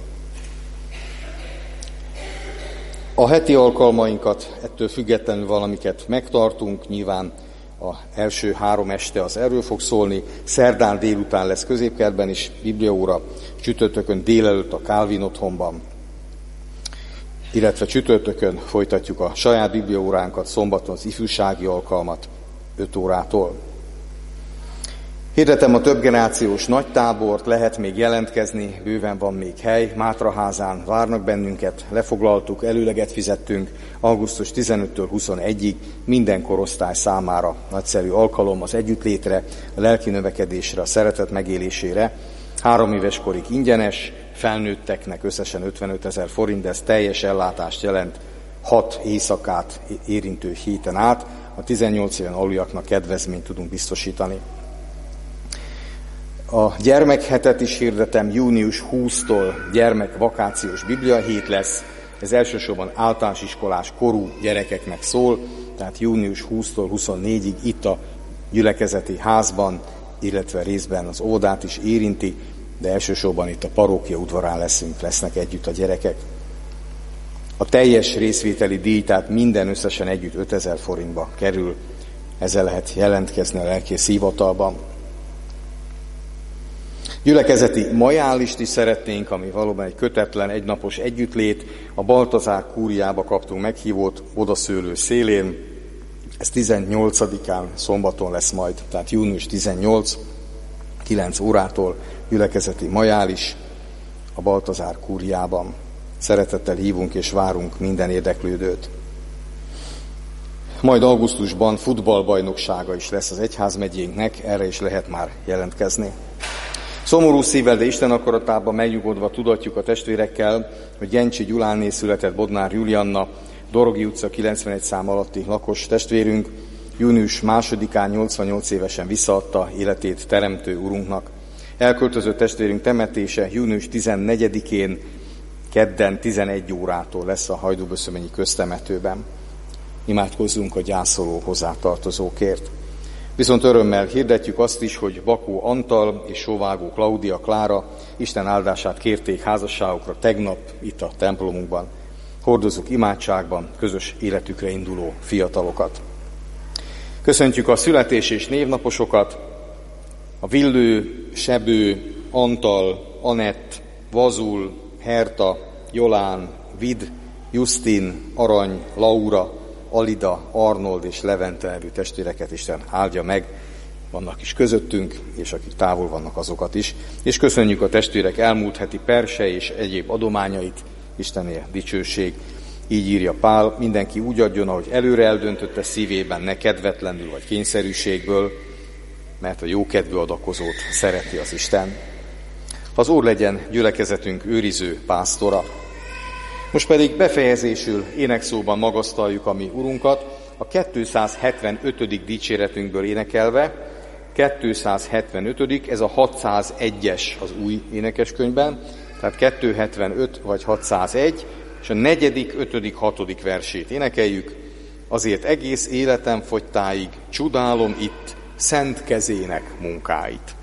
A heti alkalmainkat ettől függetlenül valamiket megtartunk, nyilván az első 3 este az erről fog szólni, szerdán délután lesz középkertben is bibliaóra, csütörtökön délelőtt a Kálvin otthonban, illetve csütörtökön folytatjuk a saját bibliaóránkat, szombaton az ifjúsági alkalmat 5 órától. Hirdetem a többgenerációs nagytábort, lehet még jelentkezni, bőven van még hely, Mátraházán várnak bennünket, lefoglaltuk, előleget fizettünk, augusztus 15-től 21-ig minden korosztály számára nagyszerű alkalom az együttlétre, a lelki növekedésre, a szeretet megélésére. 3 éves korig ingyenes, felnőtteknek összesen 55 000 forint, de ez teljes ellátást jelent 6 éjszakát érintő héten át, a 18 éven aluljaknak kedvezményt tudunk biztosítani. A gyermekhetet is hirdetem, június 20-tól gyermekvakációs bibliahét lesz, ez elsősorban általános iskolás korú gyerekeknek szól, tehát június 20-tól 24-ig itt a gyülekezeti házban, illetve részben az óvodát is érinti, de elsősorban itt a parókia udvarán lesznek együtt a gyerekek. A teljes részvételi díj, tehát minden összesen együtt 5000 forintba kerül, ezzel lehet jelentkezni a lelkész hivatalban. Gyülekezeti majálist is szeretnénk, ami valóban egy kötetlen, egynapos együttlét. A Baltazár kúriába kaptunk meghívót Odaszőlő szélén. Ez 18-án szombaton lesz majd, tehát június 18, 9 órától gyülekezeti majális a Baltazár kúriában. Szeretettel hívunk és várunk minden érdeklődőt. Majd augusztusban futballbajnoksága is lesz az egyházmegyénknek, erre is lehet már jelentkezni. Szomorú szívvel, de Isten akaratában megnyugodva tudatjuk a testvérekkel, hogy Gencsi Gyuláné született Bodnár Julianna, Dorogi utca 91 szám alatti lakos testvérünk, június 2-án 88 évesen visszaadta életét Teremtő Urunknak. Elköltözött testvérünk temetése június 14-én, kedden 11 órától lesz a Hajdúböszöményi köztemetőben. Imádkozzunk a gyászoló hozzátartozókért. Viszont örömmel hirdetjük azt is, hogy Bakó Antal és Sóvágó Klaudia Klára Isten áldását kérték házasságukra tegnap itt a templomunkban. Hordozzuk imádságban közös életükre induló fiatalokat. Köszöntjük a születés- és névnaposokat, a Villő, Sebő, Antal, Anett, Vazul, Herta, Jolán, Vid, Justin, Arany, Laura, Alida, Arnold és Levente nevű testvéreket Isten áldja meg, vannak is közöttünk, és akik távol vannak, azokat is. És köszönjük a testvérek elmúlt heti perse és egyéb adományait, Istené dicsőség. Így írja Pál, mindenki úgy adjon, ahogy előre eldöntötte szívében, ne kedvetlenül vagy kényszerűségből, mert a jókedvű adakozót szereti az Isten. Az Úr legyen gyülekezetünk őriző pásztora. Most pedig befejezésül énekszóban magasztaljuk a mi Urunkat, a 275. dicséretünkből énekelve, 275. ez a 601-es az új énekeskönyvben, tehát 275 vagy 601, és a 4., 5., 6. versét énekeljük. Azért egész életem fogytáig csodálom itt szent kezének munkáit.